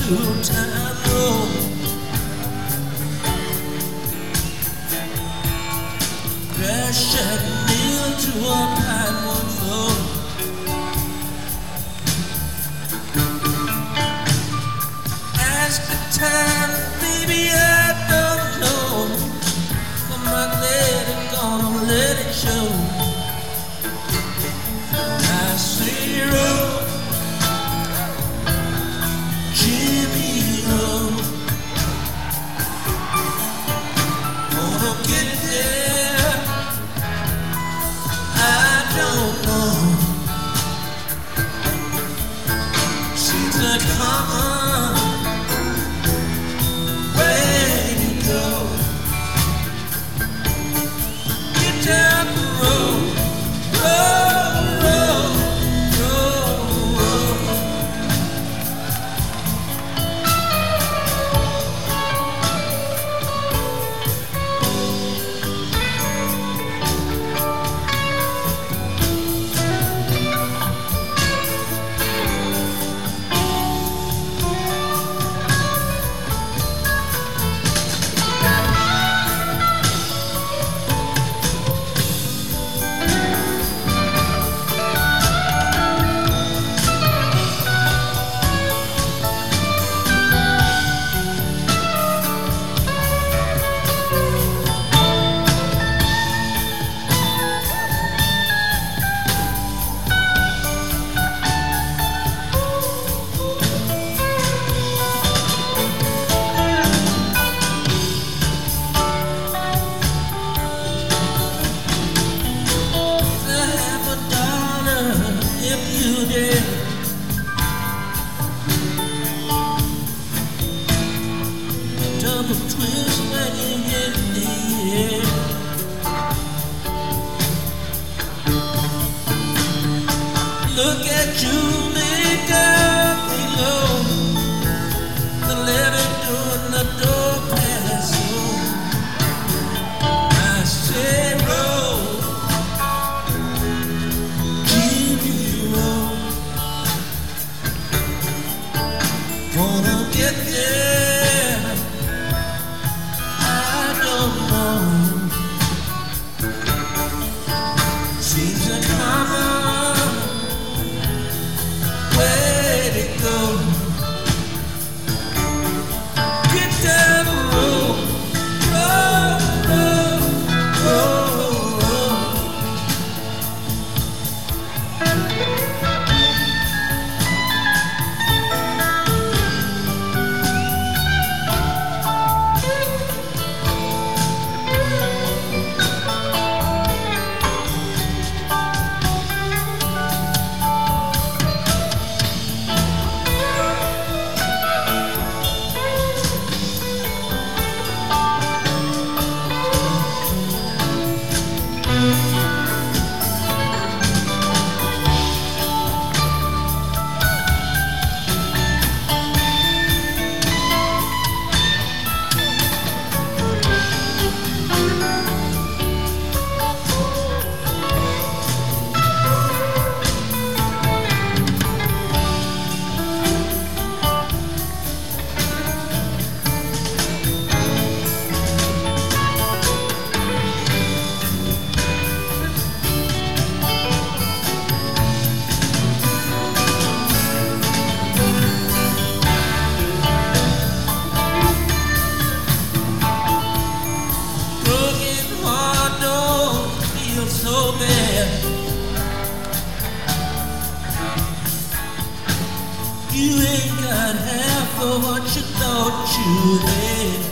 good time road. Crash and kneel to a pinewood floor. Ask the time, baby, I don't know. I'm not let it gonna let it show. I say roll, Jimmy roll. Gonna get there, I don't know. Seems a common way to go. Get down the road, roll, roll, roll, roll. Double twist when you hit the air. Look at you lay down below. The levee doing the door pass. I say roll, Jimmy roll. Gonna get there, I don't know. Seems a common way to go. Get down the road, roll, roll, roll, roll. So bad, you ain't got half of what you thought you had.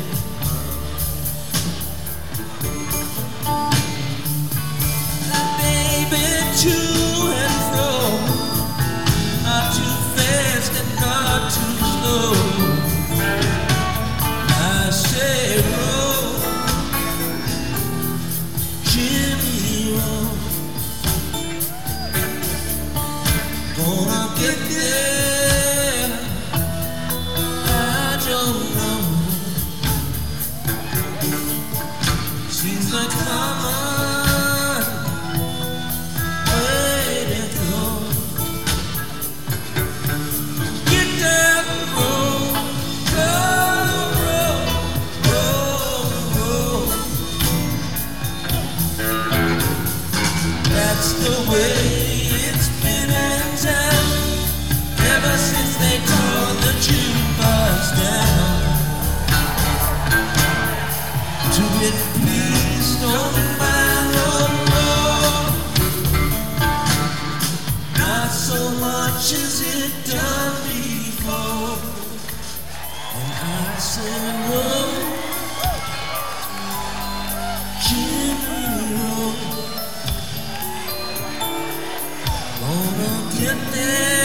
Baby, to and fro, not too fast and not too slow. I say roll, Jimmy roll. Gonna get there, I don't know. That's the way it's been in town ever since they tore the jukebox down. To be pleased, don't mind no more. Not so much as it done before. And I said, whoa, Jimmy, gonna get there.